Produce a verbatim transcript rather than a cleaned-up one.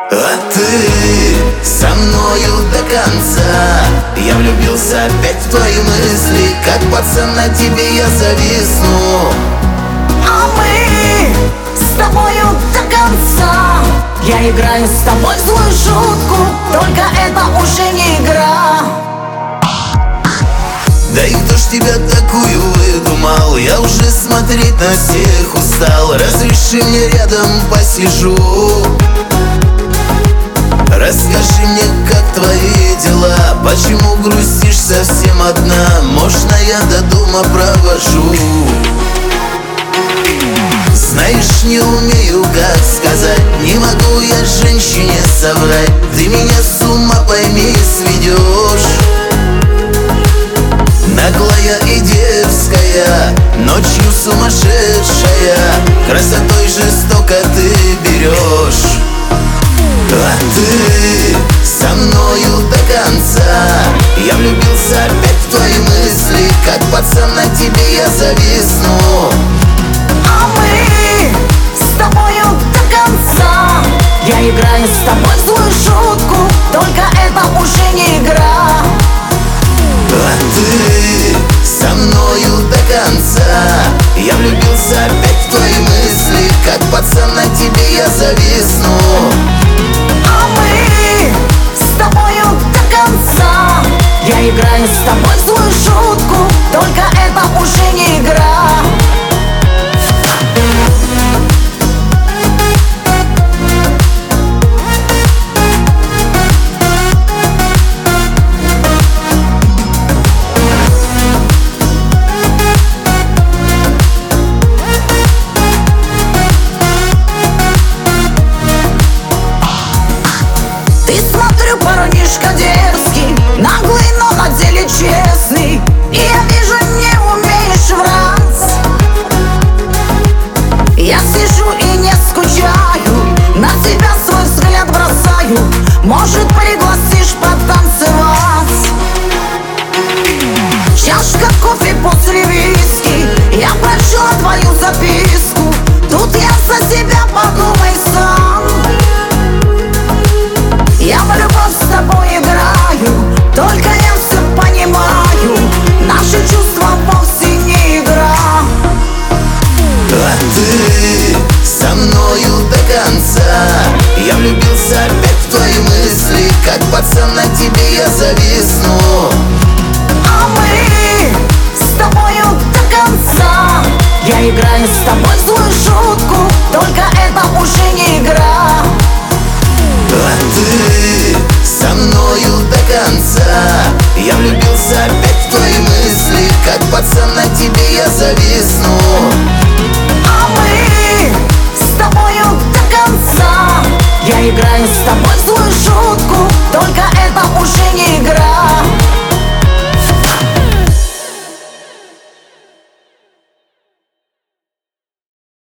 А ты со мною до конца. Я влюбился опять в твои мысли, как пацан на тебе я зависну. А мы с тобою до конца. Я играю с тобой злую шутку, только это уже не игра. Да и кто ж тебя такую выдумал? Я уже смотреть на всех устал. Разреши мне рядом посижу. Расскажи мне, как твои дела? Почему грустишь совсем одна? Можно я до дома провожу? Знаешь, не умею, как сказать. Не могу я женщине соврать. Ты меня с ума, пойми, сведешь. Наглая и дерзкая, ночью сумасшедшая, красотой жестоко ты берешь. А ты со мною до конца. Я влюбился опять в твои мысли, как пацан на тебе я зависну. А мы с тобою до конца. Я играю с тобой злую шутку, только это уже не игра. А ты со мною до конца. Я влюбился опять в твои мысли, как пацан на тебе я зависну. А мы с тобою до конца. Я играю с тобой злую шутку, только это уже не игра. Парнишка дерзкий, наглый, но на деле честный. И я вижу, не умеешь врать. Я сижу и не скучаю, на тебя свой взгляд бросаю. Может, пригласишь потанцевать? Чашка кофе после виски, я прочла твою записку. Тут я за себя подумай сам. Я в любовь с тобой играю, только я все понимаю. Наши чувства вовсе не игра. А ты со мною до конца. Я влюбился опять в твои мысли, как пацан на тебе я зависну. А мы с тобою до конца. Я играю с тобой злую шутку, только это уже не игра. А ты со мною до конца. Я влюбился опять в твои мысли, как пацан на тебе я зависну. А мы с тобою до конца. Я играю с тобой злую шутку, только это уже не игра.